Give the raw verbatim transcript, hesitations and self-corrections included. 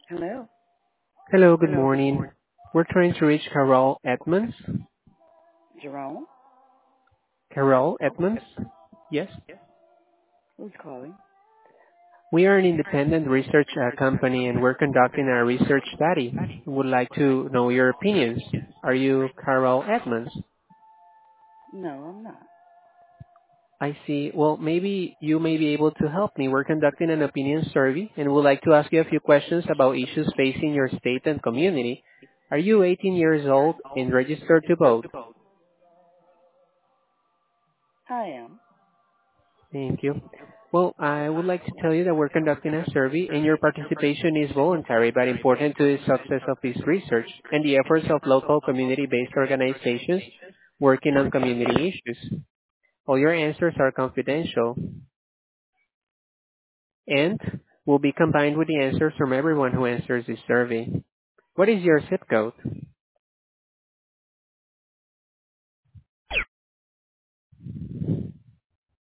Hello. Hello, good morning. We're trying to reach Carol Edmonds. Jerome? Carol Edmonds? Yes. Who's calling? We are an independent research uh, company and we're conducting a research study. We would like to know your opinions. Are you Carol Edmonds? No, I'm not. I see. Well, maybe you may be able to help me. We're conducting an opinion survey and would like to ask you a few questions about issues facing your state and community. Are you eighteen years old and registered to vote? I am. Thank you. Well, I would like to tell you that we're conducting a survey and your participation is voluntary but important to the success of this research and the efforts of local community-based organizations working on community issues. All your answers are confidential and will be combined with the answers from everyone who answers this survey. What is your zip code?